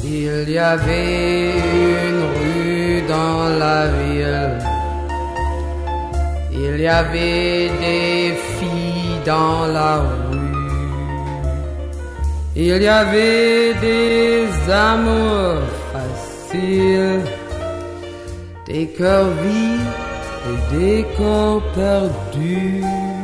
Il y avait une rue dans la ville. Il y avait des filles dans la rue. Il y avait des amours faciles, des cœurs vides et des corps perdus.